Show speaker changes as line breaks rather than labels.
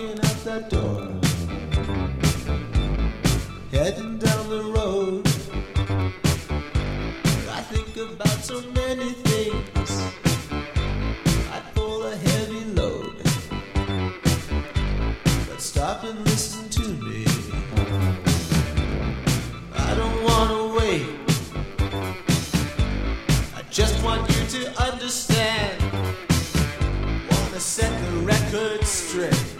walking out that door, heading down the road. I think about so many things. I pull a heavy load, but stop and listen to me. I don't wanna wait. I just want you to understand. Wanna set the record straight.